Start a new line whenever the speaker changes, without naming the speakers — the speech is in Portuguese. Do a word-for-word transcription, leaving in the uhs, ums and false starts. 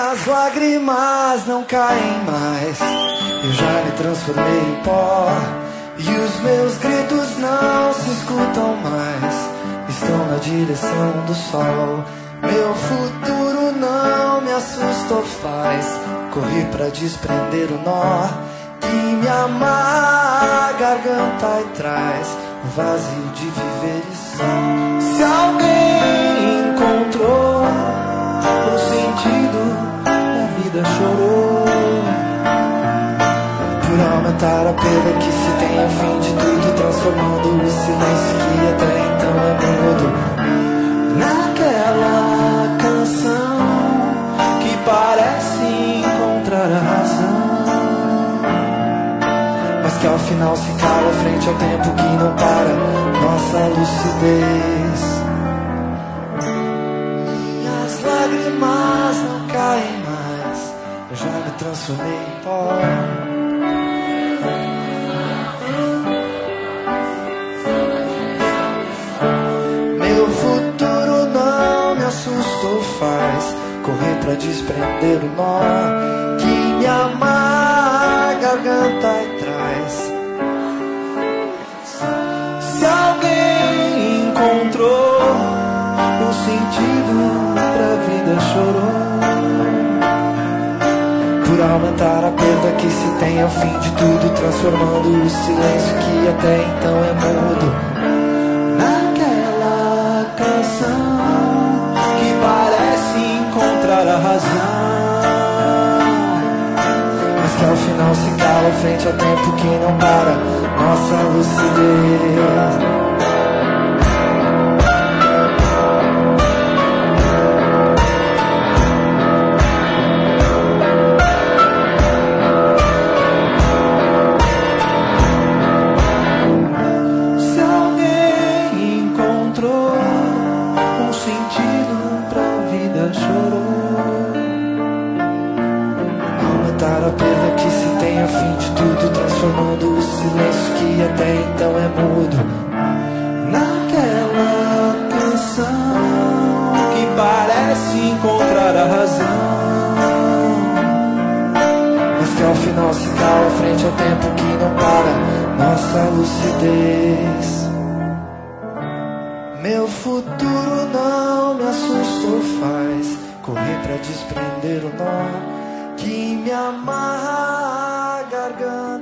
As lágrimas não caem mais, eu já me transformei em pó. E os meus gritos não se escutam mais, estão na direção do sol. Meu futuro não me assusta ou faz correr pra desprender o nó que me amarra a garganta e traz o vazio de viver e só. Se alguém encontrou o sentido da vida, chorou por aumentar a perda que se tem ao fim de tudo, transformando o silêncio que até então é mudo naquela canção que parece encontrar a razão, mas que ao final se cala frente ao tempo que não para nossa lucidez. Minhas lágrimas não caem mais, eu já me transformei em pó. Assusto faz correr pra desprender o nó que me amarra a garganta e traz. Se alguém encontrou o sentido pra vida, chorou por aumentar a perda que se tem ao fim de tudo, transformando o silêncio que até então é mudo naquela canção a razão, mas que ao final se cala frente ao tempo que não para nossa lucidez. Se alguém encontrou um sentido pra vida, chorou a perda que se tem ao fim de tudo, transformando o silêncio que até então é mudo naquela canção que parece encontrar a razão, mas que ao final se cala frente ao tempo que não para nossa lucidez. Meu futuro não me assusta ou faz correr pra desprender o nó que me amarra a garganta.